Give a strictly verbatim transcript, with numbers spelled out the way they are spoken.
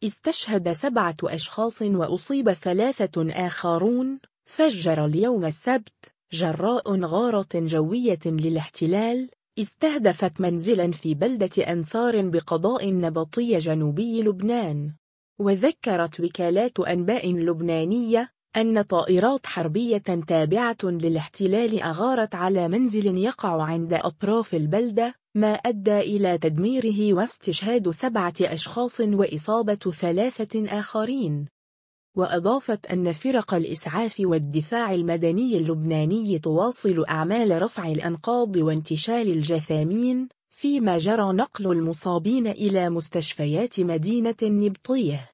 استشهد سبعة أشخاص وأصيب ثلاثة آخرون. فجر اليوم السبت جراء غارة جوية للاحتلال استهدفت منزلا في بلدة أنصار بقضاء النبطي جنوبي لبنان. وذكرت وكالات أنباء لبنانية أن طائرات حربية تابعة للاحتلال أغارت على منزل يقع عند أطراف البلدة، ما أدى إلى تدميره واستشهاد سبعة أشخاص وإصابة ثلاثة آخرين. وأضافت أن فرق الإسعاف والدفاع المدني اللبناني تواصل أعمال رفع الأنقاض وانتشال الجثامين، فيما جرى نقل المصابين إلى مستشفيات مدينة نبطيه.